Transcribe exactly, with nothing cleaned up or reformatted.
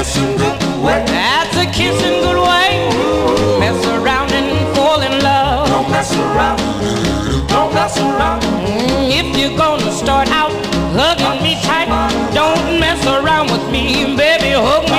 kissing good way. That's a kissing good way. Mess around and fall in love. Don't mess around. Don't mess around. Mm, if you're gonna start out hugging me tight, don't mess around with me, baby. Hug me